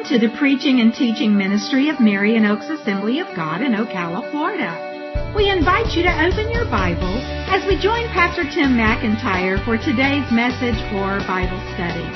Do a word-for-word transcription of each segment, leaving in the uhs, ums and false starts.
to the preaching and teaching ministry of Marion Oaks Assembly of God in Ocala, Florida. We invite you to open your Bible as we join Pastor Tim McIntyre for today's message for Bible study.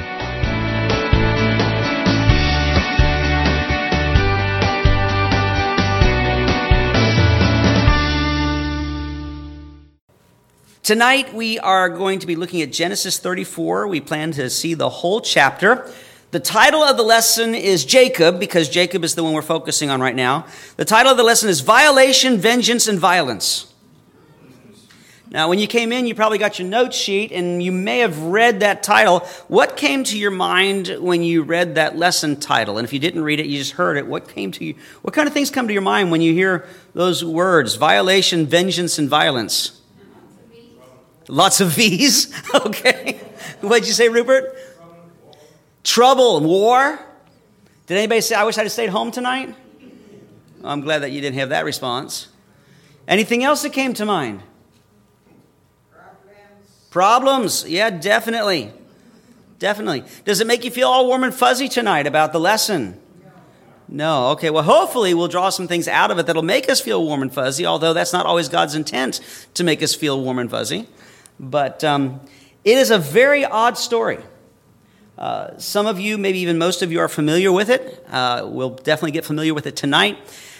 Tonight we are going to be looking at Genesis thirty-four. We plan to see the whole chapter. The title of the lesson is Jacob, because Jacob is the one we're focusing on right now. The title of the lesson is Violation, Vengeance, and Violence. Now, when you came in, you probably got your note sheet, and you may have read that title. What came to your mind when you read that lesson title? And if you didn't read it, you just heard it. What came to you? What kind of things come to your mind when you hear those words, violation, vengeance, and violence? Lots of V's. Okay. What did you say, Rupert? Trouble and war. Did anybody say, I wish I'd have stayed home tonight? I'm glad that you didn't have that response. Anything else that came to mind? Problems. Problems. Yeah, definitely. Definitely. Does it make you feel all warm and fuzzy tonight about the lesson? No. Okay, well, hopefully we'll draw some things out of it that'll make us feel warm and fuzzy, although that's not always God's intent to make us feel warm and fuzzy. But um, it is a very odd story. Uh, some of you, maybe even most of you, are familiar with it. Uh, we'll definitely get familiar with it tonight.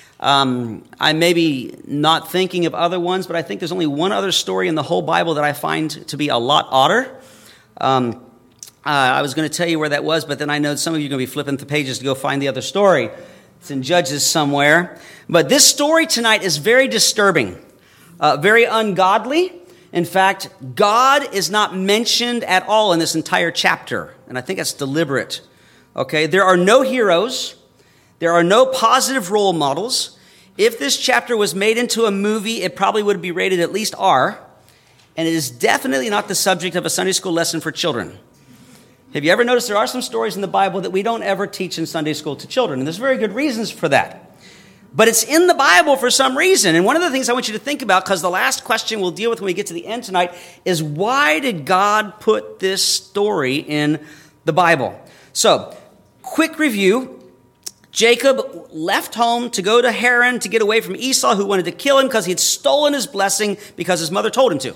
Um, I may be not thinking of other ones, but I think there's only one other story in the whole Bible that I find to be a lot odder. Um, uh, I was going to tell you where that was, but then I know some of you are going to be flipping the pages to go find the other story. It's in Judges somewhere. But this story tonight is very disturbing, uh, very ungodly. In fact, God is not mentioned at all in this entire chapter, and I think that's deliberate. Okay, there are no heroes. There are no positive role models. If this chapter was made into a movie, it probably would be rated at least R, and it is definitely not the subject of a Sunday school lesson for children. Have you ever noticed there are some stories in the Bible that we don't ever teach in Sunday school to children, and there's very good reasons for that. But it's in the Bible for some reason. And one of the things I want you to think about, because the last question we'll deal with when we get to the end tonight, is why did God put this story in the Bible? So, quick review. Jacob left home to go to Haran to get away from Esau, who wanted to kill him because he had stolen his blessing because his mother told him to.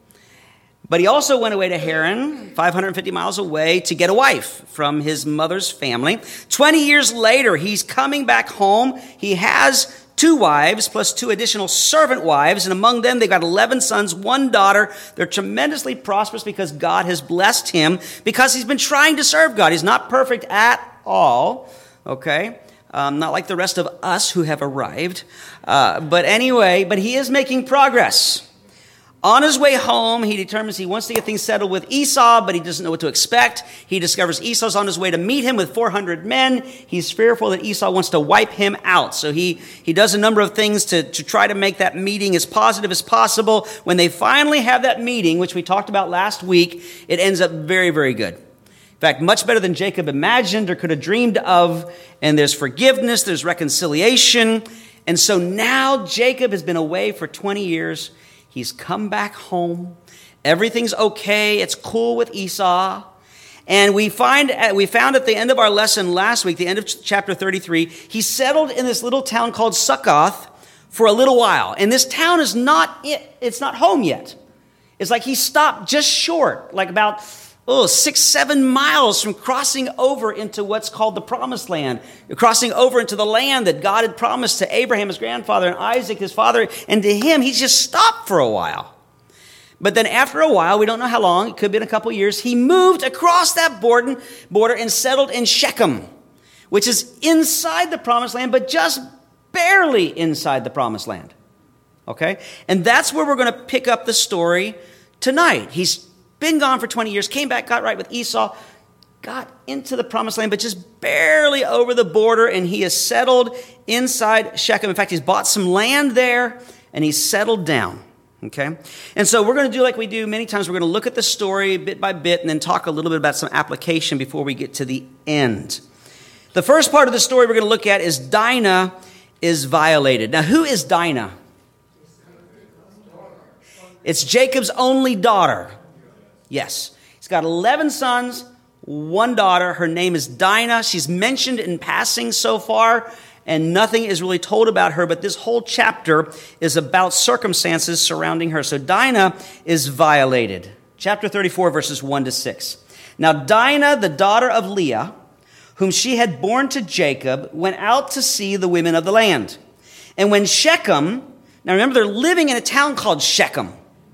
But he also went away to Haran, five hundred fifty miles away, to get a wife from his mother's family. twenty years later, he's coming back home. He has two wives plus two additional servant wives, and among them, they've got eleven sons, one daughter. They're tremendously prosperous because God has blessed him, because he's been trying to serve God. He's not perfect at all, okay? Um, not like the rest of us who have arrived. Uh, but anyway, but he is making progress. On his way home, he determines he wants to get things settled with Esau, but he doesn't know what to expect. He discovers Esau's on his way to meet him with four hundred men. He's fearful that Esau wants to wipe him out. So he, he does a number of things to, to try to make that meeting as positive as possible. When they finally have that meeting, which we talked about last week, it ends up very, very good. In fact, much better than Jacob imagined or could have dreamed of. And there's forgiveness, there's reconciliation. And so now Jacob has been away for twenty years. He's come back home. Everything's okay. It's cool with Esau. And we find we found at the end of our lesson last week, the end of chapter thirty-three, he settled in this little town called Succoth for a little while. And this town is not it's not home yet. It's like he stopped just short, like about oh, six, seven miles from crossing over into what's called the Promised Land. Crossing over into the land that God had promised to Abraham, his grandfather, and Isaac, his father, and to him. He just stopped for a while. But then after a while, we don't know how long, it could have been a couple years, he moved across that border, border and settled in Shechem, which is inside the Promised Land, but just barely inside the Promised Land. Okay? And that's where we're going to pick up the story tonight. He's been gone for twenty years, came back, got right with Esau, got into the Promised Land, but just barely over the border, and he is settled inside Shechem. In fact, he's bought some land there, and he's settled down, okay? And so we're going to do like we do many times. We're going to look at the story bit by bit and then talk a little bit about some application before we get to the end. The first part of the story we're going to look at is Dinah is violated. Now, who is Dinah? It's Jacob's only daughter. Yes. He's got eleven sons, one daughter. Her name is Dinah. She's mentioned in passing so far, and nothing is really told about her, but this whole chapter is about circumstances surrounding her. So Dinah is violated. Chapter thirty-four, verses one to six. Now Dinah, the daughter of Leah, whom she had borne to Jacob, went out to see the women of the land. And when Shechem, now remember they're living in a town called Shechem.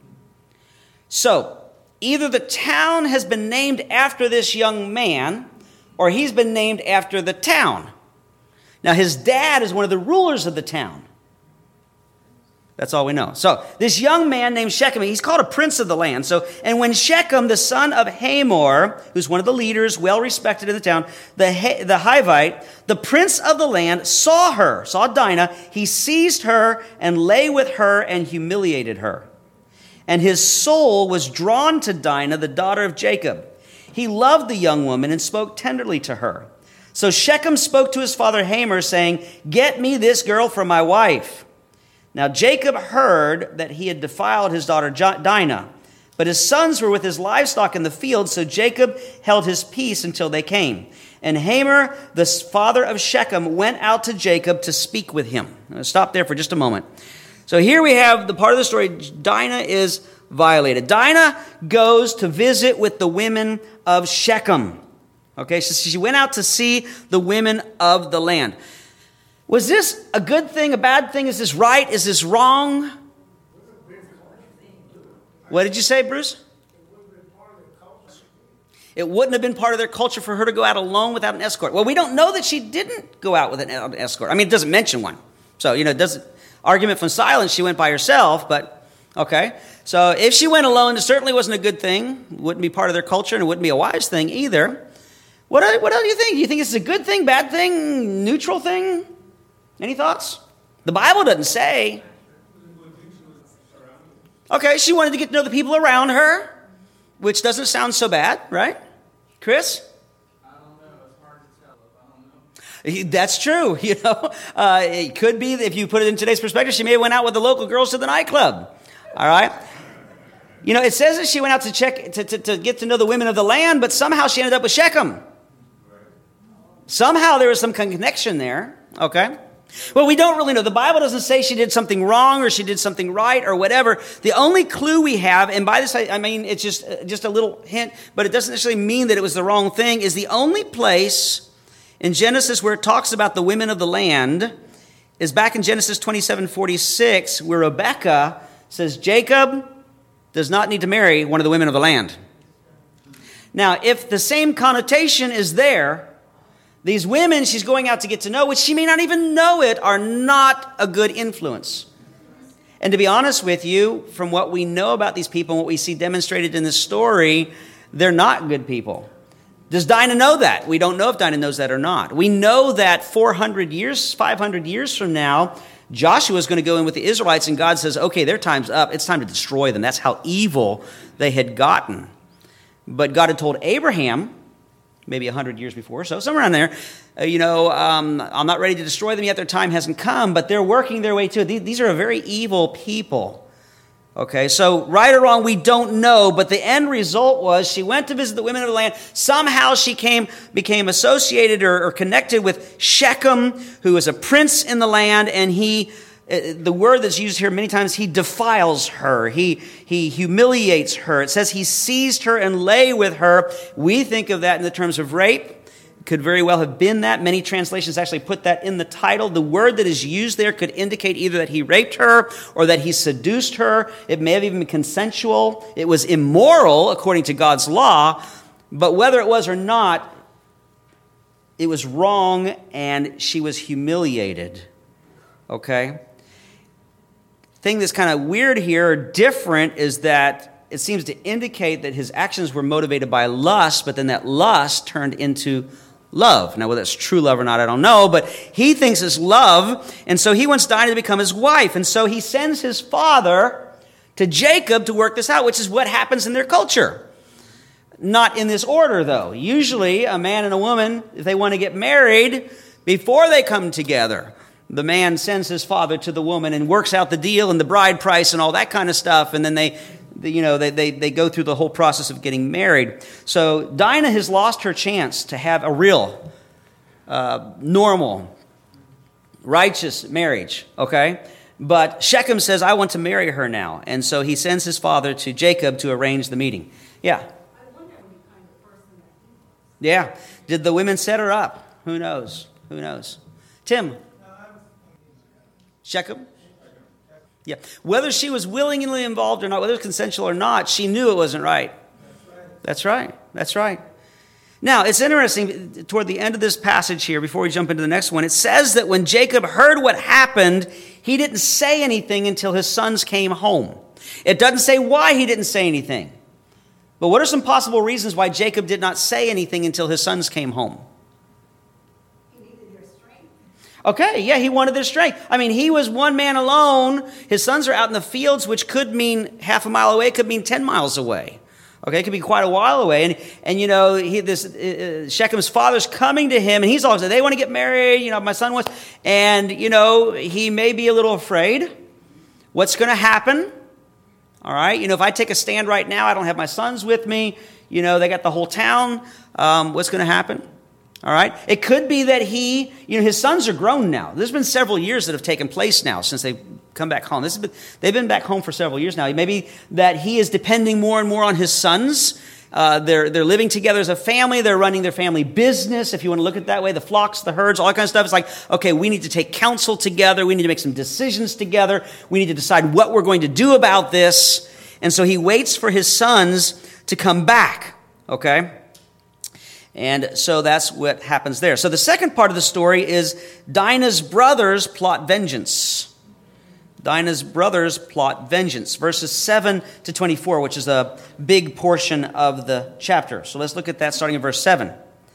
So either the town has been named after this young man, or he's been named after the town. Now his dad is one of the rulers of the town. That's all we know. So this young man named Shechem, he's called a prince of the land. So, and when Shechem, the son of Hamor, who's one of the leaders, well respected in the town, the the Hivite, the prince of the land, saw her, saw Dinah, he seized her and lay with her and humiliated her. And his soul was drawn to Dinah, the daughter of Jacob. He loved the young woman and spoke tenderly to her. So Shechem spoke to his father Hamor, saying, "Get me this girl for my wife." Now Jacob heard that he had defiled his daughter Dinah, but his sons were with his livestock in the field, so Jacob held his peace until they came. And Hamor, the father of Shechem, went out to Jacob to speak with him. I'm going to stop there for just a moment. So here we have the part of the story, Dinah is violated. Dinah goes to visit with the women of Shechem. Okay, so she went out to see the women of the land. Was this a good thing, a bad thing? Is this right? Is this wrong? What did you say, Bruce? It wouldn't have been part of their culture for her to go out alone without an escort. Well, we don't know that she didn't go out with an escort. I mean, it doesn't mention one. So, you know, it doesn't, argument from silence, she went by herself, but okay. So if she went alone, it certainly wasn't a good thing. It wouldn't be part of their culture, and it wouldn't be a wise thing either. What, what do you think? Do you think this is a good thing, bad thing, neutral thing? Any thoughts? The Bible doesn't say. Okay, she wanted to get to know the people around her, which doesn't sound so bad, right? Chris? I don't know. It's hard to tell. I don't know. That's true. You know, uh, it could be that if you put it in today's perspective, she may have went out with the local girls to the nightclub. All right. You know, it says that she went out to check to, to, to get to know the women of the land, but somehow she ended up with Shechem. Somehow there was some connection there. Okay. Well, we don't really know. The Bible doesn't say she did something wrong or she did something right or whatever. The only clue we have, and by this I, I mean it's just just a little hint, but it doesn't necessarily mean that it was the wrong thing, is the only place in Genesis where it talks about the women of the land is back in Genesis twenty-seven forty-six, where Rebekah says Jacob does not need to marry one of the women of the land. Now, if the same connotation is there, these women she's going out to get to know, which she may not even know it, are not a good influence. And to be honest with you, from what we know about these people and what we see demonstrated in this story, they're not good people. Does Dinah know that? We don't know if Dinah knows that or not. We know that four hundred years, five hundred years from now, Joshua is going to go in with the Israelites, and God says, okay, their time's up. It's time to destroy them. That's how evil they had gotten. But God had told Abraham, maybe one hundred years before, so somewhere around there, uh, you know, um, I'm not ready to destroy them yet. Their time hasn't come, but they're working their way to it. These, these are a very evil people. Okay, so right or wrong, we don't know, but the end result was she went to visit the women of the land. Somehow she came, became associated or, or connected with Shechem, who is a prince in the land, and he, uh, the word that's used here many times, he defiles her. He, he humiliates her. It says he seized her and lay with her. We think of that in the terms of rape. Could very well have been that. Many translations actually put that in the title. The word that is used there could indicate either that he raped her or that he seduced her. It may have even been consensual. It was immoral according to God's law. But whether it was or not, it was wrong and she was humiliated. Okay? Thing that's kind of weird here, or different, is that it seems to indicate that his actions were motivated by lust, but then that lust turned into love. Now, whether that's true love or not, I don't know, but he thinks it's love, and so he wants Dinah to become his wife, and so he sends his father to Jacob to work this out, which is what happens in their culture. Not in this order, though. Usually, a man and a woman, if they want to get married, before they come together, the man sends his father to the woman and works out the deal and the bride price and all that kind of stuff, and then they you know, they, they, they go through the whole process of getting married. So Dinah has lost her chance to have a real, uh, normal, righteous marriage, okay? But Shechem says, I want to marry her now. And so he sends his father to Jacob to arrange the meeting. Yeah. I wonder what kind of person that he was. Yeah. Did the women set her up? Who knows? Who knows? Tim. Shechem? Yeah. Whether she was willingly involved or not, whether it was consensual or not, she knew it wasn't right. That's right. That's right. Now, it's interesting, toward the end of this passage here, before we jump into the next one, it says that when Jacob heard what happened, he didn't say anything until his sons came home. It doesn't say why he didn't say anything. But what are some possible reasons why Jacob did not say anything until his sons came home? He needed their strength. Okay, yeah, he wanted their strength. I mean, he was one man alone. His sons are out in the fields, which could mean half a mile away, could mean ten miles away. Okay, it could be quite a while away. And, and you know, he, this uh, Shechem's father's coming to him, and he's all, they want to get married, you know, my son wants. And, you know, he may be a little afraid. What's going to happen? All right, you know, if I take a stand right now, I don't have my sons with me. You know, they got the whole town. Um, what's going to happen? All right. It could be that he, you know, his sons are grown now. There's been several years that have taken place now since they've come back home. This has been, they've been back home for several years now. Maybe that he is depending more and more on his sons. Uh, they're they're living together as a family. They're running their family business, if you want to look at it that way, the flocks, the herds, all that kind of stuff. It's like, okay, we need to take counsel together. We need to make some decisions together. We need to decide what we're going to do about this. And so he waits for his sons to come back, okay? And so that's what happens there. So the second part of the story is Dinah's brothers plot vengeance. Dinah's brothers plot vengeance. Verses seven to twenty-four, which is a big portion of the chapter. So let's look at that starting in verse seven.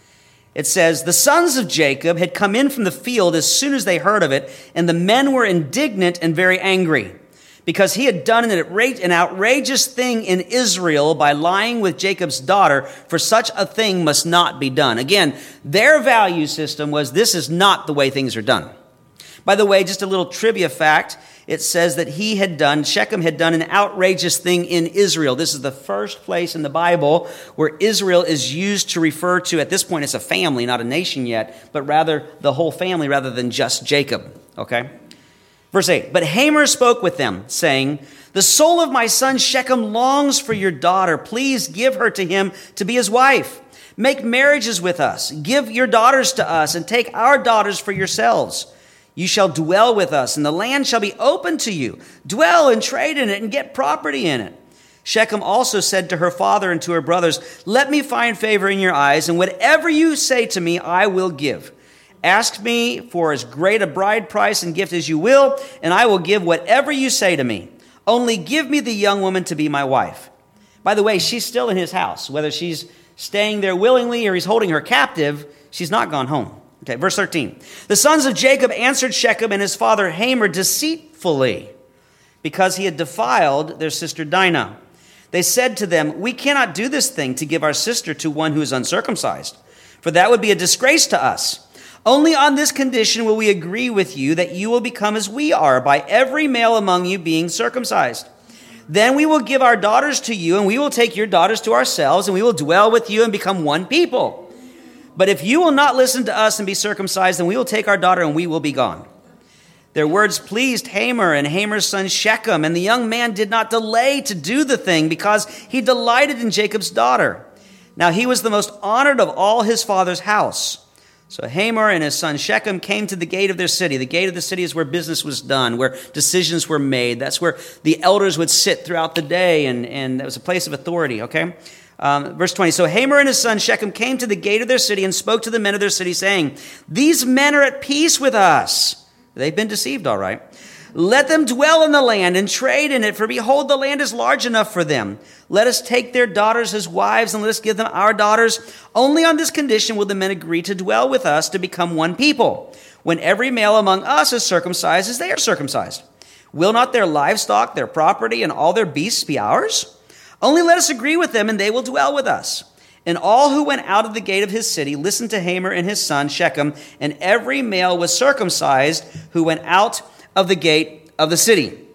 It says, the sons of Jacob had come in from the field as soon as they heard of it, and the men were indignant and very angry, because he had done an outrageous thing in Israel by lying with Jacob's daughter, for such a thing must not be done. Again, their value system was, this is not the way things are done. By the way, just a little trivia fact, it says that he had done, Shechem had done an outrageous thing in Israel. This is the first place in the Bible where Israel is used to refer to, at this point it's a family, not a nation yet, but rather the whole family rather than just Jacob, okay? Verse eight, but Hamor spoke with them, saying, the soul of my son Shechem longs for your daughter. Please give her to him to be his wife. Make marriages with us. Give your daughters to us, and take our daughters for yourselves. You shall dwell with us, and the land shall be open to you. Dwell and trade in it, and get property in it. Shechem also said to her father and to her brothers, let me find favor in your eyes, and whatever you say to me, I will give. Ask me for as great a bride price and gift as you will, and I will give whatever you say to me. Only give me the young woman to be my wife. By the way, she's still in his house. Whether she's staying there willingly or he's holding her captive, she's not gone home. Okay, verse thirteen. The sons of Jacob answered Shechem and his father Hamor deceitfully, because he had defiled their sister Dinah. They said to them, we cannot do this thing to give our sister to one who is uncircumcised, for that would be a disgrace to us. Only on this condition will we agree with you, that you will become as we are, by every male among you being circumcised. Then we will give our daughters to you, and we will take your daughters to ourselves, and we will dwell with you and become one people. But if you will not listen to us and be circumcised, then we will take our daughter and we will be gone. Their words pleased Hamor and Hamor's son Shechem, and the young man did not delay to do the thing, because he delighted in Jacob's daughter. Now he was the most honored of all his father's house. So Hamor and his son Shechem came to the gate of their city. The gate of the city is where business was done, where decisions were made. That's where the elders would sit throughout the day, and, and that was a place of authority, okay? Um, verse twenty, so Hamor and his son Shechem came to the gate of their city and spoke to the men of their city, saying, these men are at peace with us. They've been deceived, all right. Let them dwell in the land and trade in it, for behold, the land is large enough for them. Let us take their daughters as wives, and let us give them our daughters. Only on this condition will the men agree to dwell with us, to become one people. When every male among us is circumcised, as they are circumcised. Will not their livestock, their property, and all their beasts be ours? Only let us agree with them, and they will dwell with us. And all who went out of the gate of his city listened to Hamor and his son Shechem, and every male was circumcised who went out of the gate of the city.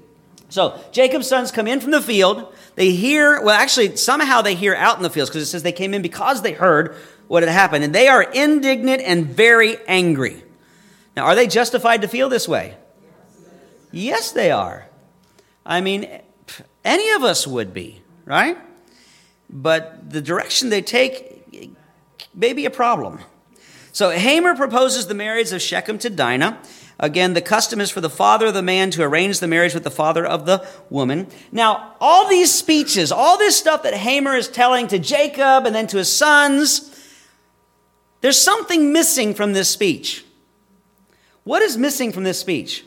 So Jacob's sons come in from the field. They hear, well, actually, somehow they hear out in the fields because it says they came in because they heard what had happened. And they are indignant and very angry. Now, are they justified to feel this way? Yes, they are. I mean, any of us would be, right? But the direction they take may be a problem. So Hamor proposes the marriage of Shechem to Dinah. Again, the custom is for the father of the man to arrange the marriage with the father of the woman. Now, all these speeches, all this stuff that Hamor is telling to Jacob and then to his sons, there's something missing from this speech. What is missing from this speech?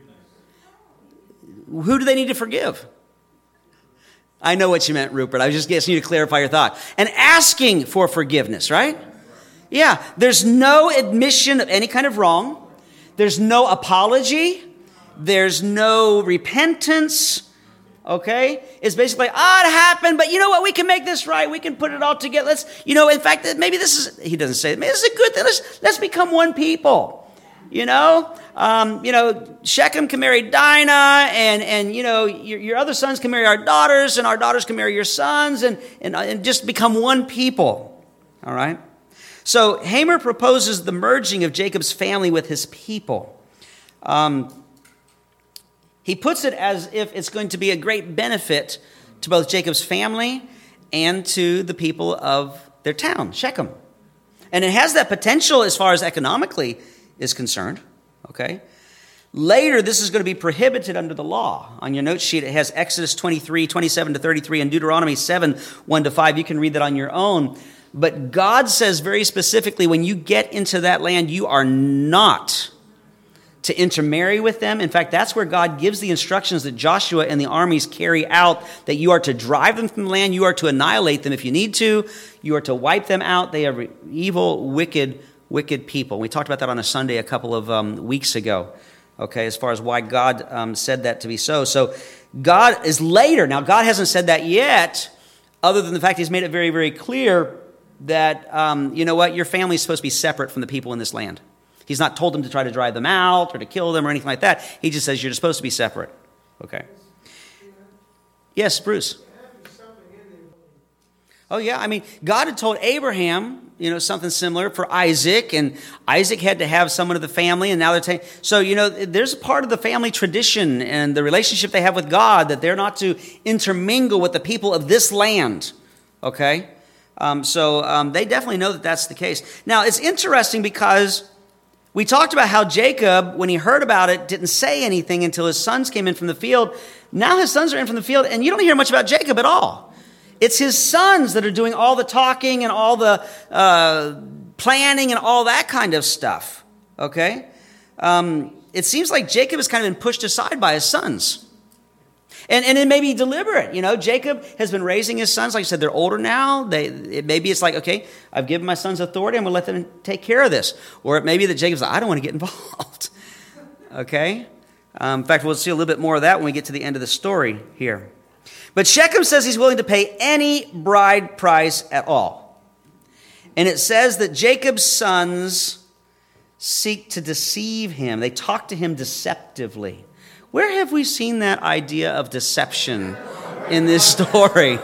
Who do they need to forgive? I know what you meant, Rupert. I was just getting you to clarify your thought. And asking for forgiveness, right? Yeah, there's no admission of any kind of wrong. There's no apology. There's no repentance. Okay? It's basically, ah, oh, it happened, but you know what? We can make this right. We can put it all together. Let's, you know, in fact, maybe this is, he doesn't say it. Maybe this is a good thing. Let's, let's become one people. You know, um, you know, Shechem can marry Dinah, and and you know, your, your other sons can marry our daughters, and our daughters can marry your sons, and and, and just become one people. All right. So Hamor proposes the merging of Jacob's family with his people. Um, he puts it as if it's going to be a great benefit to both Jacob's family and to the people of their town, Shechem, and it has that potential as far as economically is concerned, okay? Later, this is going to be prohibited under the law. On your note sheet, it has Exodus twenty-three, twenty-seven to thirty-three, and Deuteronomy seven, one to five. You can read that on your own. But God says very specifically, when you get into that land, you are not to intermarry with them. In fact, that's where God gives the instructions that Joshua and the armies carry out, that you are to drive them from the land, you are to annihilate them if you need to, you are to wipe them out. They are evil, wicked Wicked people. We talked about that on a Sunday a couple of um, weeks ago, okay, as far as why God um, said that to be so. So God is later. Now, God hasn't said that yet, other than the fact he's made it very, very clear that, um, you know what, your family is supposed to be separate from the people in this land. He's not told them to try to drive them out or to kill them or anything like that. He just says you're supposed to be separate, okay? Yes, Bruce. Oh, yeah. I mean, God had told Abraham, you know, something similar for Isaac, and Isaac had to have someone of the family, and now they're taking. So, you know, there's a part of the family tradition and the relationship they have with God that they're not to intermingle with the people of this land, okay? Um, so um, they definitely know that that's the case. Now, it's interesting because we talked about how Jacob, when he heard about it, didn't say anything until his sons came in from the field. Now his sons are in from the field, and you don't hear much about Jacob at all. It's his sons that are doing all the talking and all the uh, planning and all that kind of stuff, okay? Um, it seems like Jacob has kind of been pushed aside by his sons. And, and it may be deliberate. You know, Jacob has been raising his sons. Like I said, they're older now. They it, Maybe it's like, okay, I've given my sons authority. I'm going to let them take care of this. Or it may be that Jacob's like, I don't want to get involved, okay? Um, in fact, we'll see a little bit more of that when we get to the end of the story here. But Shechem says he's willing to pay any bride price at all. And it says that Jacob's sons seek to deceive him. They talk to him deceptively. Where have we seen that idea of deception in this story?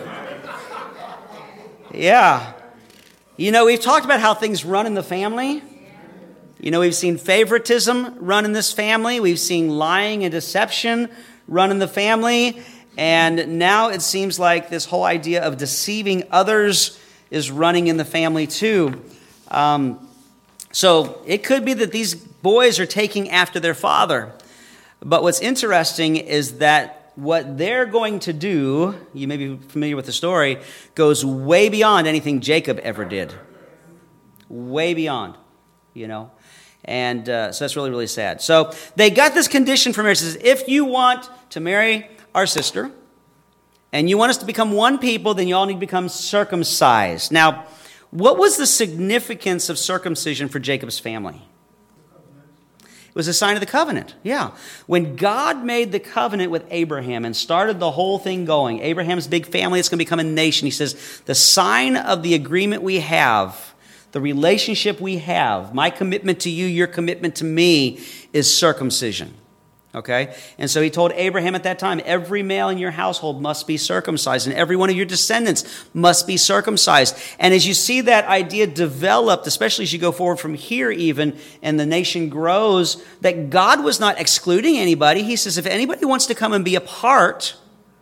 Yeah. You know, we've talked about how things run in the family. You know, we've seen favoritism run in this family. We've seen lying and deception run in the family. And now it seems like this whole idea of deceiving others is running in the family too. Um, so it could be that these boys are taking after their father. But what's interesting is that what they're going to do, you may be familiar with the story, goes way beyond anything Jacob ever did. Way beyond, you know. And uh, so that's really, really sad. So they got this condition for marriage. It says, if you want to marry our sister, and you want us to become one people, then you all need to become circumcised. Now, what was the significance of circumcision for Jacob's family? It was a sign of the covenant, yeah. When God made the covenant with Abraham and started the whole thing going, Abraham's big family, it's going to become a nation. He says, the sign of the agreement we have, the relationship we have, my commitment to you, your commitment to me, is circumcision. Okay? And so he told Abraham at that time, every male in your household must be circumcised, and every one of your descendants must be circumcised. And as you see that idea developed, especially as you go forward from here even, and the nation grows, that God was not excluding anybody. He says, if anybody wants to come and be a part,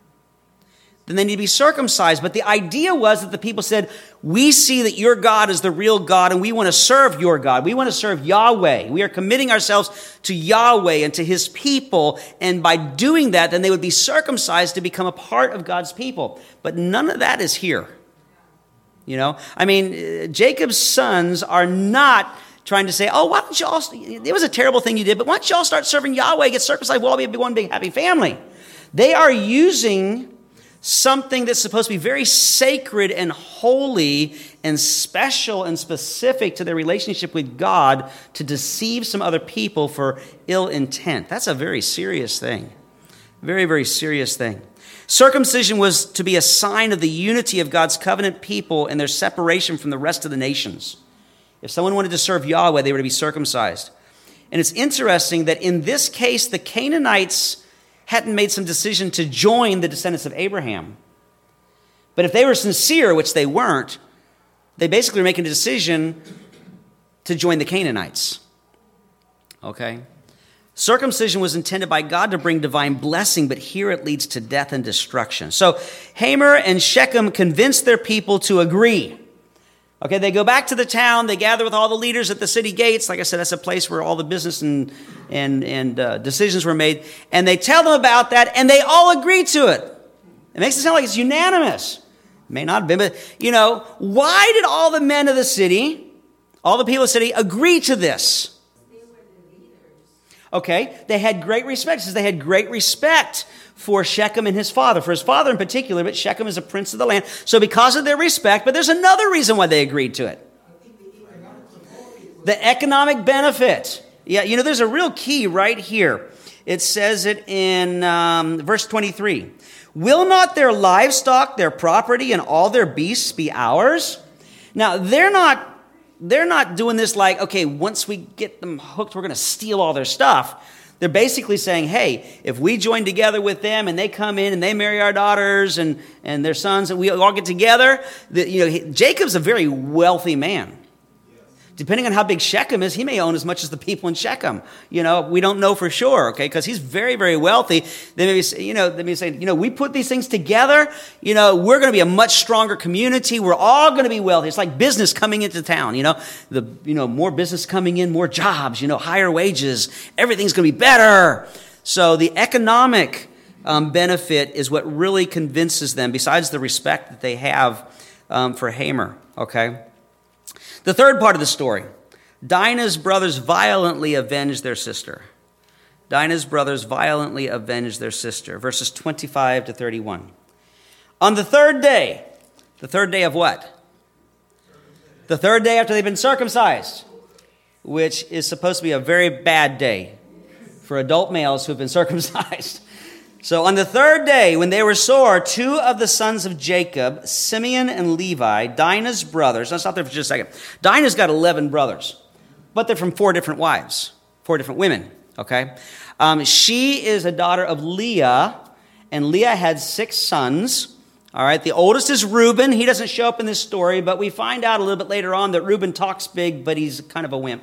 then they need to be circumcised. But the idea was that the people said, we see that your God is the real God, and we want to serve your God. We want to serve Yahweh. We are committing ourselves to Yahweh and to his people. And by doing that, then they would be circumcised to become a part of God's people. But none of that is here. You know, I mean, Jacob's sons are not trying to say, oh, why don't you all, it was a terrible thing you did, but why don't you all start serving Yahweh, get circumcised, we'll all be one big happy family. They are using something that's supposed to be very sacred and holy and special and specific to their relationship with God to deceive some other people for ill intent. That's a very serious thing. Very, very serious thing. Circumcision was to be a sign of the unity of God's covenant people and their separation from the rest of the nations. If someone wanted to serve Yahweh, they were to be circumcised. And it's interesting that in this case, the Canaanites hadn't made some decision to join the descendants of Abraham. But if they were sincere, which they weren't, they basically were making a decision to join the Canaanites. Okay? Circumcision was intended by God to bring divine blessing, but here it leads to death and destruction. So Hamor and Shechem convinced their people to agree. Okay, they go back to the town. They gather with all the leaders at the city gates. Like I said, that's a place where all the business and and and uh, decisions were made. And they tell them about that, and they all agree to it. It makes it sound like it's unanimous. It may not have been, but, you know, why did all the men of the city, all the people of the city, agree to this? They were the leaders. Okay, they had great respect. It says they had great respect for Shechem and his father, for his father in particular, but Shechem is a prince of the land. So because of their respect, but there's another reason why they agreed to it. The economic benefit. Yeah, you know, there's a real key right here. It says it in um, verse twenty-three. Will not their livestock, their property, and all their beasts be ours? Now, they're not, they're not doing this like, okay, once we get them hooked, we're going to steal all their stuff. They're basically saying, hey, if we join together with them and they come in and they marry our daughters and, and their sons and we all get together, the, you know, he, Jacob's a very wealthy man. Depending on how big Shechem is, he may own as much as the people in Shechem. You know, we don't know for sure, okay, because he's very, very wealthy. They may be, you know, they may say, you know, we put these things together, you know, we're going to be a much stronger community. We're all going to be wealthy. It's like business coming into town, you know, the, you know, more business coming in, more jobs, you know, higher wages. Everything's going to be better. So the economic um, benefit is what really convinces them, besides the respect that they have um, for Hamor, okay? The third part of the story, Dinah's brothers violently avenged their sister. Dinah's brothers violently avenged their sister. Verses twenty-five to thirty-one. On the third day, the third day of what? The third day after they've been circumcised, which is supposed to be a very bad day for adult males who have been circumcised. So on the third day, when they were sore, two of the sons of Jacob, Simeon and Levi, Dinah's brothers. Let's stop there for just a second. Dinah's got eleven brothers, but they're from four different wives, four different women, okay? Um, she is a daughter of Leah, and Leah had six sons, all right? The oldest is Reuben. He doesn't show up in this story, but we find out a little bit later on that Reuben talks big, but he's kind of a wimp.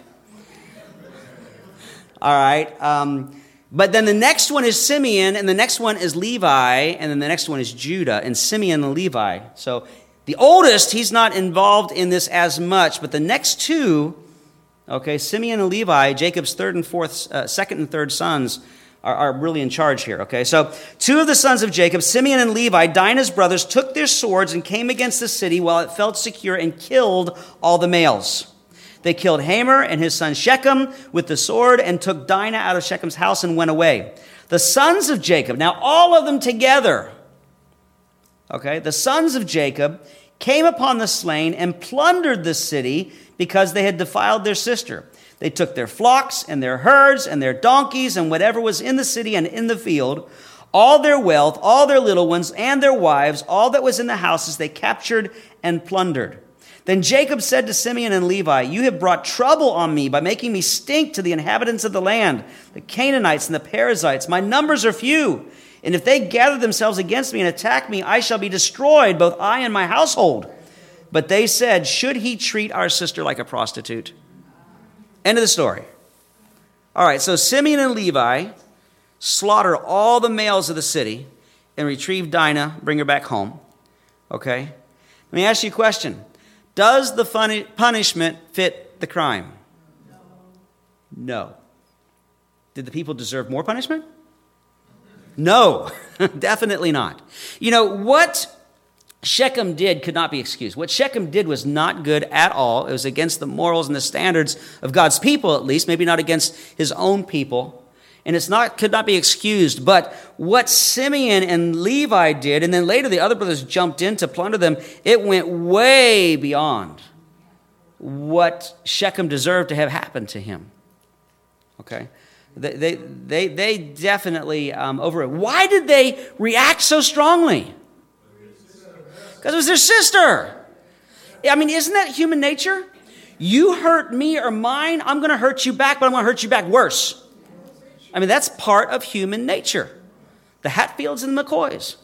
All right, um... But then the next one is Simeon, and the next one is Levi, and then the next one is Judah, and Simeon and Levi. So the oldest, he's not involved in this as much, but the next two, okay, Simeon and Levi, Jacob's third and fourth, uh, second and third sons, are, are really in charge here, okay? So two of the sons of Jacob, Simeon and Levi, Dinah's brothers, took their swords and came against the city while it felt secure and killed all the males. They killed Hamor and his son Shechem with the sword and took Dinah out of Shechem's house and went away. The sons of Jacob, now all of them together, okay, the sons of Jacob came upon the slain and plundered the city because they had defiled their sister. They took their flocks and their herds and their donkeys and whatever was in the city and in the field, all their wealth, all their little ones and their wives, all that was in the houses they captured and plundered. Then Jacob said to Simeon and Levi, you have brought trouble on me by making me stink to the inhabitants of the land, the Canaanites and the Perizzites. My numbers are few, and if they gather themselves against me and attack me, I shall be destroyed, both I and my household. But they said, should he treat our sister like a prostitute? End of the story. All right, so Simeon and Levi slaughter all the males of the city and retrieve Dinah, bring her back home. Okay? Let me ask you a question. Does the funny punishment fit the crime? No. Did the people deserve more punishment? No, definitely not. You know, what Shechem did could not be excused. What Shechem did was not good at all. It was against the morals and the standards of God's people, at least, maybe not against his own people. And it's not could not be excused. But what Simeon and Levi did, and then later the other brothers jumped in to plunder them, it went way beyond what Shechem deserved to have happened to him. Okay? They they they, they definitely um, over it. Why did they react so strongly? Because it was their sister. I mean, isn't that human nature? You hurt me or mine, I'm going to hurt you back, but I'm going to hurt you back worse. I mean, that's part of human nature. The Hatfields and the McCoys.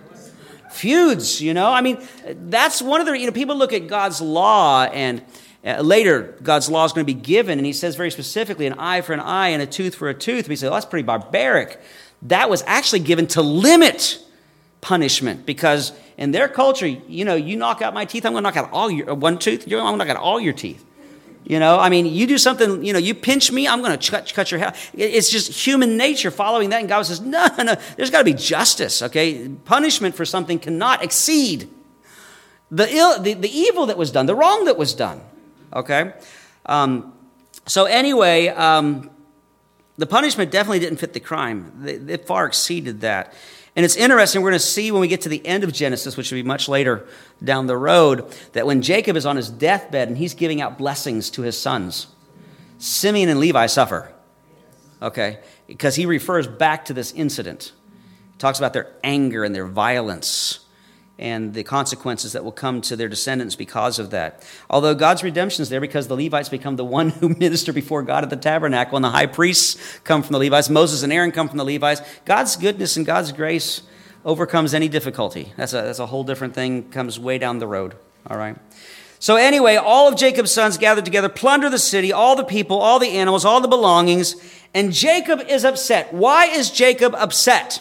Feuds, you know. I mean, that's one of the, you know, people look at God's law and uh, later God's law is going to be given. And he says very specifically, an eye for an eye and a tooth for a tooth. And we say, well, that's pretty barbaric. That was actually given to limit punishment because in their culture, you know, you knock out my teeth, I'm going to knock out all your, one tooth, you're going to knock out all your teeth. You know, I mean, you do something, you know, you pinch me, I'm going to cut, cut your hair. It's just human nature following that. And God says, no, no, no, there's got to be justice, okay? Punishment for something cannot exceed the, ill, the, the evil that was done, the wrong that was done, okay? Um, so anyway, um, the punishment definitely didn't fit the crime. It, it far exceeded that. And it's interesting, we're going to see when we get to the end of Genesis, which will be much later down the road, that when Jacob is on his deathbed and he's giving out blessings to his sons, Simeon and Levi suffer, okay? Because he refers back to this incident. He talks about their anger and their violence and the consequences that will come to their descendants because of that. Although God's redemption is there because the Levites become the one who minister before God at the tabernacle, and the high priests come from the Levites. Moses and Aaron come from the Levites. God's goodness and God's grace overcomes any difficulty. That's a, that's a whole different thing, comes way down the road, all right? So anyway, all of Jacob's sons gathered together, plunder the city, all the people, all the animals, all the belongings, and Jacob is upset. Why is Jacob upset?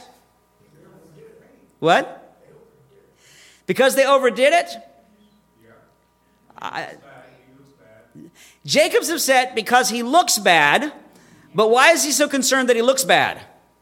What? Because they overdid it? I, Jacob's upset because he looks bad, but why is he so concerned that he looks bad?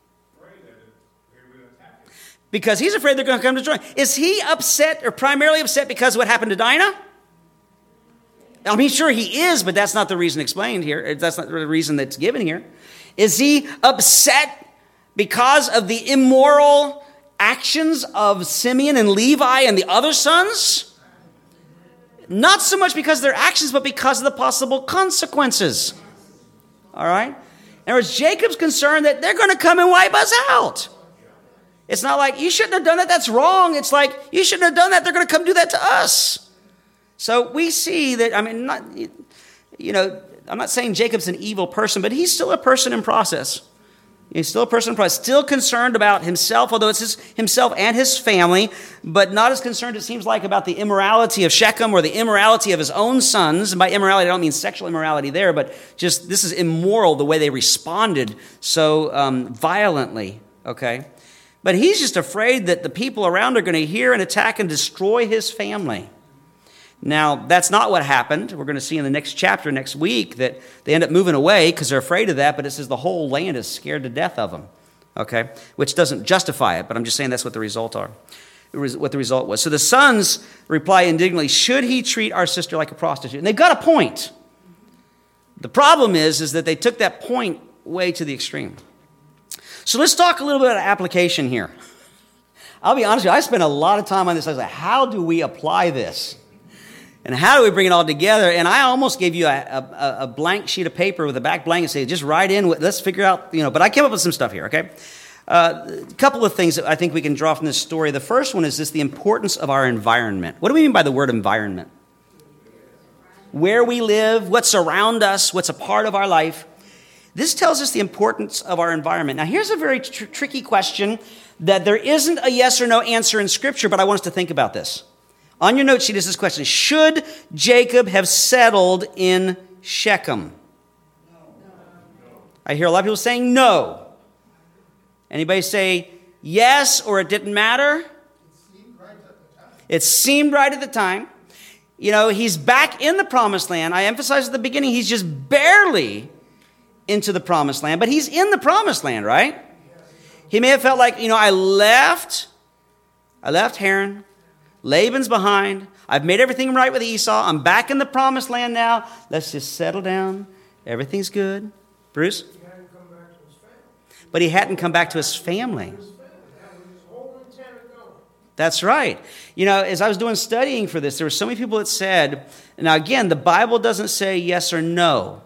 Because he's afraid they're going to come to join. Is he upset or primarily upset because of what happened to Dinah? I mean, sure he is, but that's not the reason explained here. That's not the reason that's given here. Is he upset because of the immoral actions of Simeon and Levi and the other sons? Not so much because of their actions, but because of the possible consequences. All right? In other words, Jacob's concerned that they're going to come and wipe us out. It's not like, you shouldn't have done that, that's wrong. It's like, you shouldn't have done that, they're going to come do that to us. So we see that, I mean, not, you know, I'm not saying Jacob's an evil person, but he's still a person in process. He's still a person in process, still concerned about himself, although it's his, himself and his family, but not as concerned, it seems like, about the immorality of Shechem or the immorality of his own sons. And by immorality, I don't mean sexual immorality there, but just this is immoral, the way they responded so um, violently, okay? But he's just afraid that the people around are going to hear and attack and destroy his family. Now, that's not what happened. We're going to see in the next chapter next week that they end up moving away because they're afraid of that, but it says the whole land is scared to death of them, okay? Which doesn't justify it, but I'm just saying that's what the result are, what the result was. So the sons reply indignantly, should he treat our sister like a prostitute? And they've got a point. The problem is, is that they took that point way to the extreme. So let's talk a little bit about application here. I'll be honest with you, I spent a lot of time on this. I was like, how do we apply this? And how do we bring it all together? And I almost gave you a, a, a blank sheet of paper with a back blank and say, just write in, let's figure out, you know, but I came up with some stuff here, okay? Uh, a couple of things that I think we can draw from this story. The first one is this, the importance of our environment. What do we mean by the word environment? where we live, what's around us, what's a part of our life. This tells us the importance of our environment. Now, here's a very tr- tricky question that there isn't a yes or no answer in Scripture, but I want us to think about this. On your note sheet is this question: should Jacob have settled in Shechem? No. I hear a lot of people saying no. Anybody say yes, or it didn't matter? It seemed right at the time. It seemed right at the time. You know, he's back in the promised land. I emphasized at the beginning, he's just barely into the promised land, but he's in the promised land, right? He may have felt like, you know, I left, I left Haran, Laban's behind, I've made everything right with Esau, I'm back in the promised land now, let's just settle down, everything's good. Bruce? He hadn't come back to his family. But he hadn't come back to his family. His family. That was his whole intent of going. That's right. You know, as I was doing studying for this, there were so many people that said, now again, the Bible doesn't say yes or no,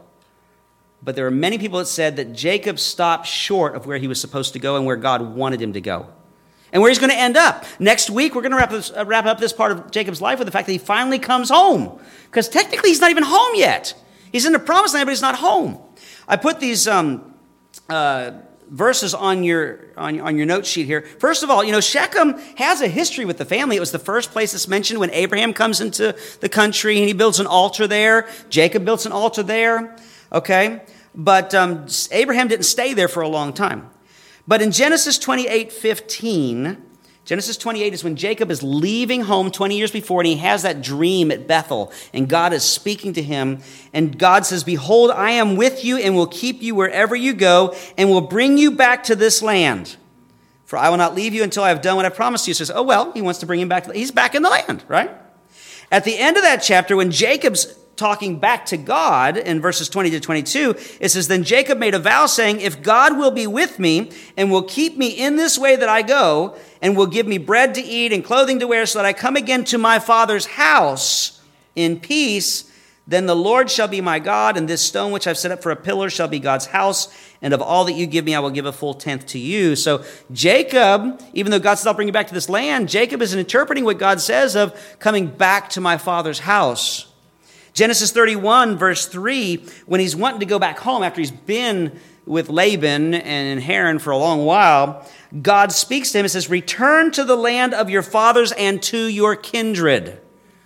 but there are many people that said that Jacob stopped short of where he was supposed to go and where God wanted him to go, and where he's going to end up. Next week, we're going to wrap, this, uh, wrap up this part of Jacob's life with the fact that he finally comes home, because technically he's not even home yet. He's in the promised land, but he's not home. I put these um, uh, verses on your on, on your note sheet here. First of all, you know, Shechem has a history with the family. It was the first place that's mentioned when Abraham comes into the country and he builds an altar there. Jacob builds an altar there. Okay, but um, Abraham didn't stay there for a long time. But in Genesis twenty-eight fifteen, Genesis twenty-eight is when Jacob is leaving home twenty years before, and he has that dream at Bethel, and God is speaking to him, and God says, "Behold, I am with you and will keep you wherever you go, and will bring you back to this land. For I will not leave you until I have done what I promised you." So he says, oh, well, he wants to bring him back. To the, he's back in the land, right? At the end of that chapter, when Jacob's talking back to God in verses twenty to twenty-two, it says, "Then Jacob made a vow saying, if God will be with me and will keep me in this way that I go, and will give me bread to eat and clothing to wear so that I come again to my father's house in peace, then the Lord shall be my God, and this stone which I've set up for a pillar shall be God's house, and of all that you give me I will give a full tenth to you." So Jacob, even though God says, "I'll bring you back to this land," Jacob is interpreting what God says of coming back to my father's house. Genesis thirty-one, verse three, when he's wanting to go back home after he's been with Laban and in Haran for a long while, God speaks to him and says, "Return to the land of your fathers and to your kindred."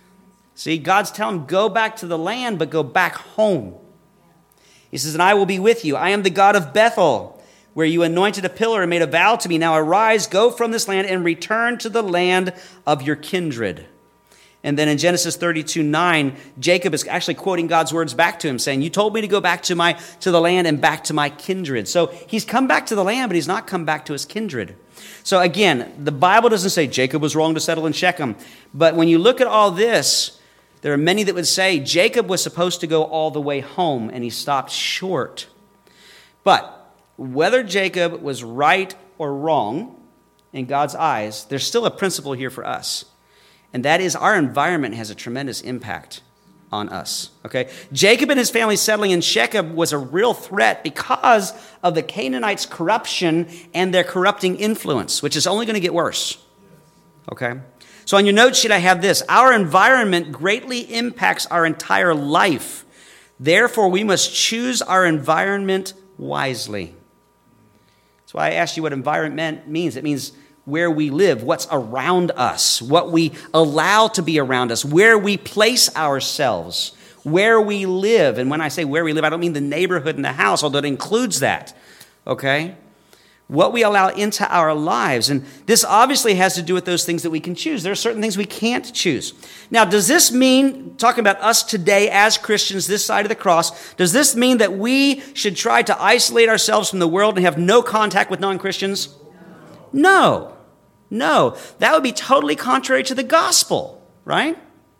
See, God's telling him, go back to the land, but go back home. He says, "And I will be with you. I am the God of Bethel, where you anointed a pillar and made a vow to me. Now arise, go from this land, and return to the land of your kindred." And then in Genesis thirty-two nine, Jacob is actually quoting God's words back to him, saying, "You told me to go back to my to the land and back to my kindred." So he's come back to the land, but he's not come back to his kindred. So again, the Bible doesn't say Jacob was wrong to settle in Shechem. But when you look at all this, there are many that would say Jacob was supposed to go all the way home, and he stopped short. But whether Jacob was right or wrong in God's eyes, there's still a principle here for us. And that is, our environment has a tremendous impact on us, okay? Jacob and his family settling in Shechem was a real threat because of the Canaanites' corruption and their corrupting influence, which is only going to get worse, okay? So on your note sheet, I have this: our environment greatly impacts our entire life. Therefore, we must choose our environment wisely. That's why I asked you what environment means. It means where we live, what's around us, what we allow to be around us, where we place ourselves, where we live. And when I say where we live, I don't mean the neighborhood and the house, although it includes that, okay? What we allow into our lives. And this obviously has to do with those things that we can choose. There are certain things we can't choose. Now, does this mean, talking about us today as Christians, this side of the cross, does this mean that we should try to isolate ourselves from the world and have no contact with non-Christians? No, no, that would be totally contrary to the gospel, right?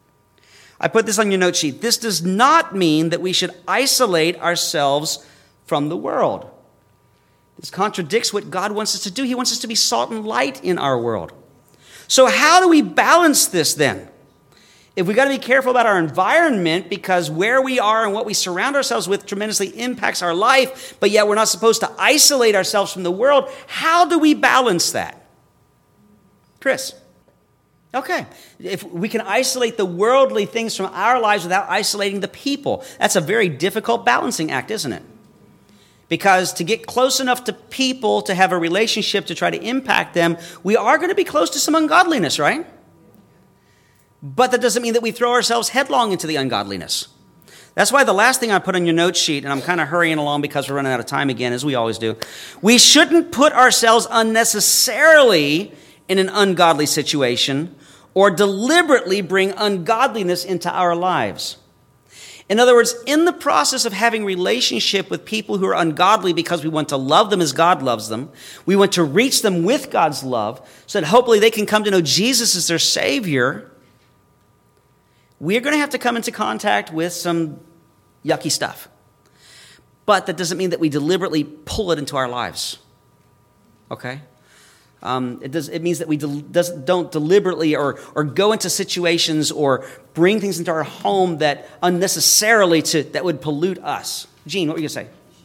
I put this on your note sheet. This does not mean that we should isolate ourselves from the world. This contradicts what God wants us to do. He wants us to be salt and light in our world. So how do we balance this then? If we've got to be careful about our environment because where we are and what we surround ourselves with tremendously impacts our life, but yet we're not supposed to isolate ourselves from the world, how do we balance that? Chris? Okay. If we can isolate the worldly things from our lives without isolating the people, that's a very difficult balancing act, isn't it? Because to get close enough to people, to have a relationship, to try to impact them, we are going to be close to some ungodliness, right? But that doesn't mean that we throw ourselves headlong into the ungodliness. That's why the last thing I put on your note sheet, and I'm kind of hurrying along because we're running out of time again, as we always do, we shouldn't put ourselves unnecessarily in an ungodly situation or deliberately bring ungodliness into our lives. In other words, in the process of having relationship with people who are ungodly because we want to love them as God loves them, we want to reach them with God's love so that hopefully they can come to know Jesus as their Savior, we're going to have to come into contact with some yucky stuff. But that doesn't mean that we deliberately pull it into our lives. Okay? Um, it, does, it means that we del- does, don't deliberately or, or go into situations or bring things into our home that unnecessarily to, that would pollute us. Gene, what were you going to say?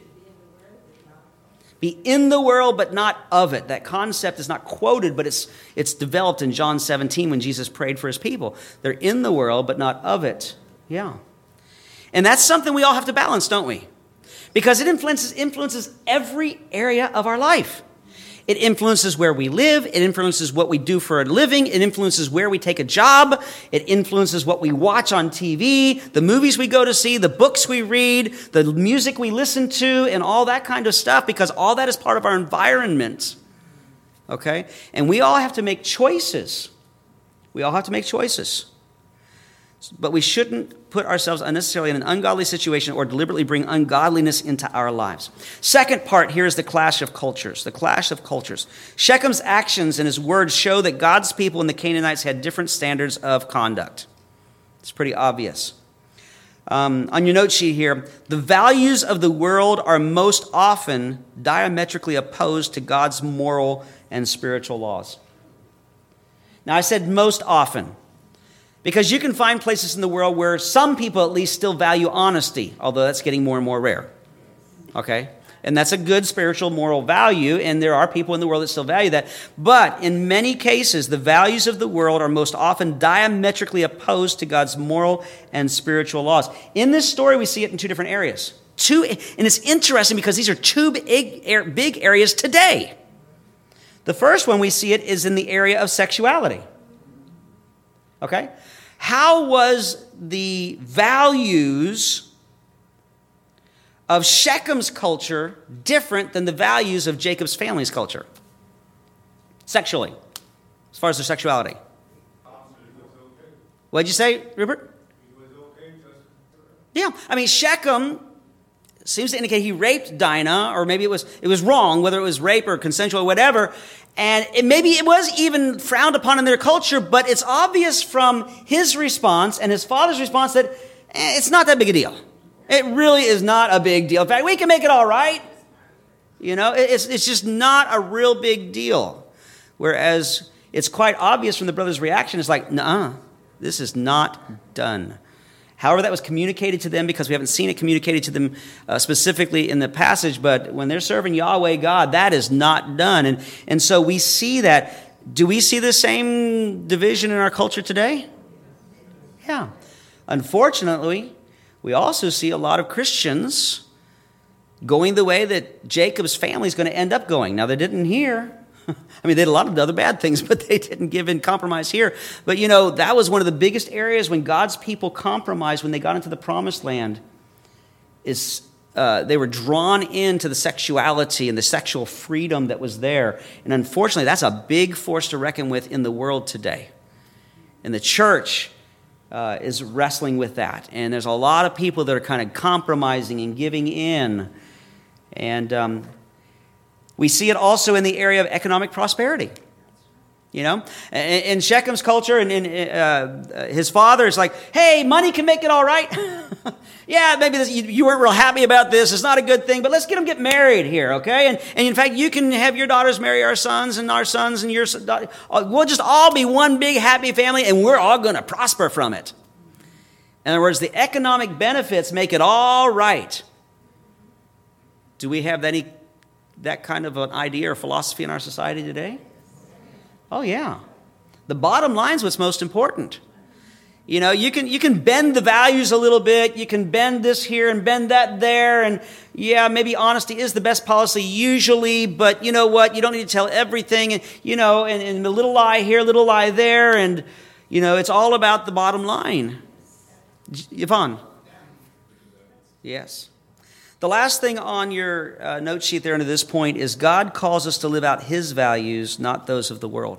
Be in the world, but not of it. That concept is not quoted, but it's it's developed in John seventeen when Jesus prayed for his people. They're in the world, but not of it. Yeah. And that's something we all have to balance, don't we? Because it influences influences every area of our life. It influences where we live. It influences what we do for a living. It influences where we take a job. It influences what we watch on T V, the movies we go to see, the books we read, the music we listen to, and all that kind of stuff, because all that is part of our environment. Okay? And we all have to make choices. We all have to make choices. But we shouldn't put ourselves unnecessarily in an ungodly situation or deliberately bring ungodliness into our lives. Second part here is the clash of cultures. The clash of cultures. Shechem's actions and his words show that God's people and the Canaanites had different standards of conduct. It's pretty obvious. Um, on your note sheet here, the values of the world are most often diametrically opposed to God's moral and spiritual laws. Now, I said most often, because you can find places in the world where some people at least still value honesty, although that's getting more and more rare. Okay? And that's a good spiritual moral value, and there are people in the world that still value that. But in many cases, the values of the world are most often diametrically opposed to God's moral and spiritual laws. In this story, we see it in two different areas. Two, and it's interesting because these are two big, big areas today. The first one we see it is in the area of sexuality. Okay? How was the values of Shechem's culture different than the values of Jacob's family's culture? Sexually, as far as their sexuality. What did you say, Rupert? Yeah, I mean, Shechem seems to indicate he raped Dinah, or maybe it was it was wrong, whether it was rape or consensual or whatever. And it, maybe it was even frowned upon in their culture, but it's obvious from his response and his father's response that eh, it's not that big a deal. It really is not a big deal. In fact, we can make it all right. You know, it, it's it's just not a real big deal. Whereas it's quite obvious from the brother's reaction, it's like, nuh-uh, this is not done. However, that was communicated to them, because we haven't seen it communicated to them uh, specifically in the passage, but when they're serving Yahweh God, that is not done. And, and so we see that. Do we see the same division in our culture today? Yeah. Unfortunately, we also see a lot of Christians going the way that Jacob's family is going to end up going. Now, they didn't here. I mean, they did a lot of other bad things, but they didn't give in compromise here. But, you know, that was one of the biggest areas when God's people compromised when they got into the promised land, is uh, they were drawn into the sexuality and the sexual freedom that was there. And unfortunately, that's a big force to reckon with in the world today. And the church uh, is wrestling with that. And there's a lot of people that are kind of compromising and giving in. And um we see it also in the area of economic prosperity. You know, in Shechem's culture, and in, uh, his father is like, hey, money can make it all right. Yeah, maybe this, you, you weren't real happy about this. It's not a good thing, but let's get them get married here, okay? And, and in fact, you can have your daughters marry our sons, and our sons and your daughters. We'll just all be one big happy family, and we're all going to prosper from it. In other words, the economic benefits make it all right. Do we have any that kind of an idea or philosophy in our society today? Oh, yeah. The bottom line is what's most important. You know, you can you can bend the values a little bit. You can bend this here and bend that there. And yeah, maybe honesty is the best policy usually. But you know what? You don't need to tell everything. And, you know, and, and a little lie here, a little lie there. And, you know, it's all about the bottom line. Yvonne? Yes. The last thing on your uh, note sheet there under this point is God calls us to live out his values, not those of the world.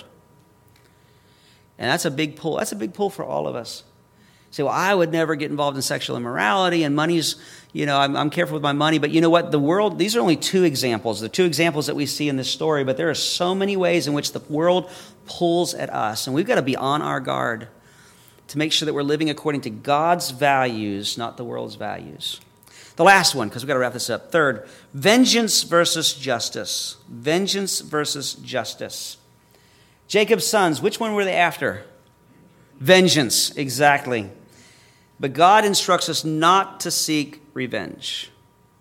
And that's a big pull. That's a big pull for all of us. Say, well, I would never get involved in sexual immorality, and money's, you know, I'm, I'm careful with my money. But you know what? The world, these are only two examples, the two examples that we see in this story. But there are so many ways in which the world pulls at us. And we've got to be on our guard to make sure that we're living according to God's values, not the world's values. The last one, because we've got to wrap this up. Third, vengeance versus justice. Vengeance versus justice. Jacob's sons, which one were they after? Vengeance, exactly. But God instructs us not to seek revenge.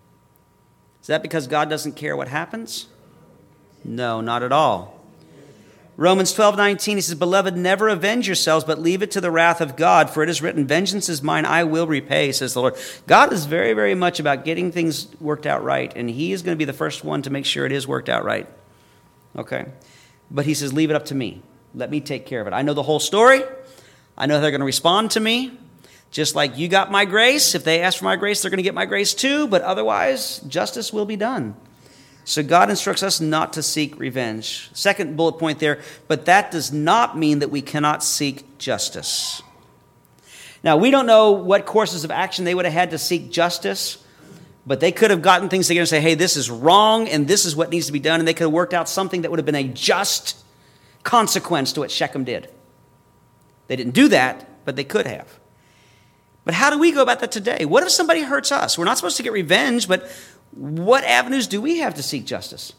Is that because God doesn't care what happens? No, not at all. Romans twelve nineteen, he says, Beloved, never avenge yourselves, but leave it to the wrath of God, for it is written, Vengeance is mine, I will repay, says the Lord. God is very, very much about getting things worked out right, and he is going to be the first one to make sure it is worked out right. Okay? But he says, leave it up to me. Let me take care of it. I know the whole story. I know they're going to respond to me. Just like you got my grace. If they ask for my grace, they're going to get my grace too. But otherwise, justice will be done. So God instructs us not to seek revenge. Second bullet point there, but that does not mean that we cannot seek justice. Now, we don't know what courses of action they would have had to seek justice. But they could have gotten things together and say, hey, this is wrong and this is what needs to be done. And they could have worked out something that would have been a just consequence to what Shechem did. They didn't do that, but they could have. But how do we go about that today? What if somebody hurts us? We're not supposed to get revenge, but what avenues do we have to seek justice?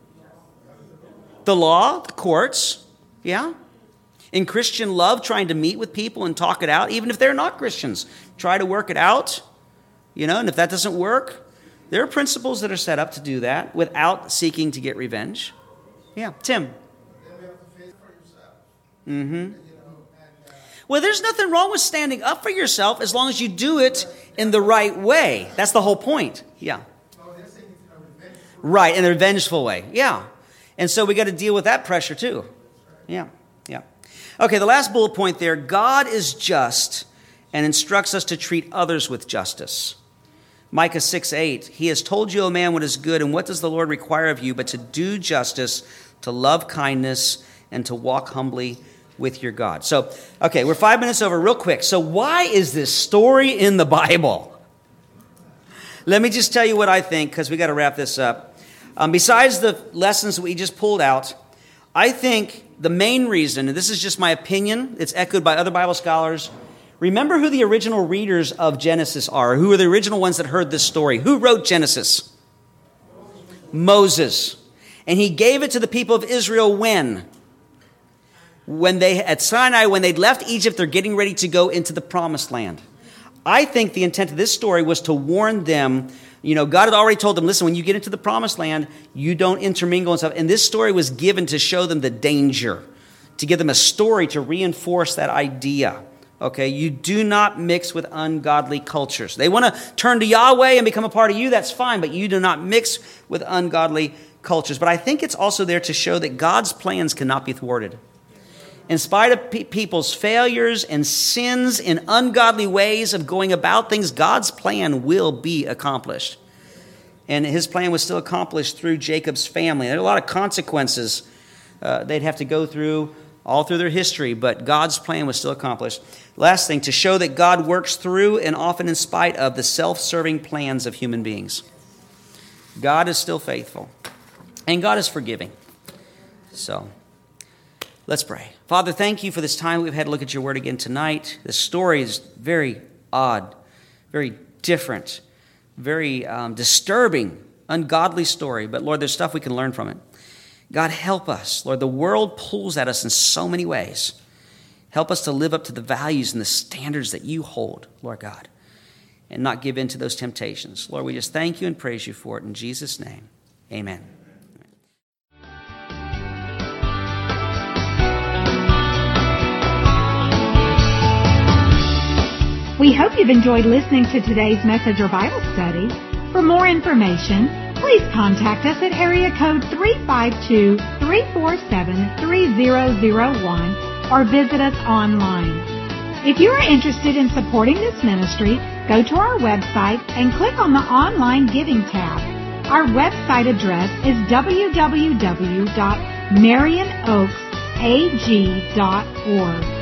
The law, the courts, yeah. In Christian love, trying to meet with people and talk it out, even if they're not Christians. Try to work it out. You know, and if that doesn't work, there are principles that are set up to do that without seeking to get revenge. Yeah, Tim. Mm-hmm. Well, there's nothing wrong with standing up for yourself as long as you do it in the right way. That's the whole point. Yeah. Right, in a revengeful way. Yeah. And so we got to deal with that pressure too. Yeah, yeah. Okay, the last bullet point there, God is just and instructs us to treat others with justice. Micah six eight, he has told you, O man, what is good, and what does the Lord require of you but to do justice, to love kindness, and to walk humbly with your God. So, okay, we're five minutes over real quick. So why is this story in the Bible? Let me just tell you what I think, because we got to wrap this up. Um, besides the lessons that we just pulled out, I think the main reason, and this is just my opinion, it's echoed by other Bible scholars. Remember who the original readers of Genesis are. Who are the original ones that heard this story? Who wrote Genesis? Moses. And he gave it to the people of Israel when? When they, at Sinai, when they'd left Egypt, they're getting ready to go into the promised land. I think the intent of this story was to warn them. You know, God had already told them, listen, when you get into the promised land, you don't intermingle and stuff. And this story was given to show them the danger, to give them a story to reinforce that idea. Okay, you do not mix with ungodly cultures. They want to turn to Yahweh and become a part of you, that's fine, but you do not mix with ungodly cultures. But I think it's also there to show that God's plans cannot be thwarted. In spite of pe- people's failures and sins in ungodly ways of going about things, God's plan will be accomplished. And his plan was still accomplished through Jacob's family. There are a lot of consequences uh, they'd have to go through all through their history, but God's plan was still accomplished. Last thing, to show that God works through and often in spite of the self-serving plans of human beings. God is still faithful, and God is forgiving. So, let's pray. Father, thank you for this time we've had to look at your word again tonight. The story is very odd, very different, very um, disturbing, ungodly story. But Lord, there's stuff we can learn from it. God, help us. Lord, the world pulls at us in so many ways. Help us to live up to the values and the standards that you hold, Lord God, and not give in to those temptations. Lord, we just thank you and praise you for it. In Jesus' name, amen. We hope you've enjoyed listening to today's message or Bible study. For more information, please contact us at area code three five two, three four seven, three zero zero one or visit us online. If you are interested in supporting this ministry, go to our website and click on the Online Giving tab. Our website address is w w w dot marion oaks a g dot org.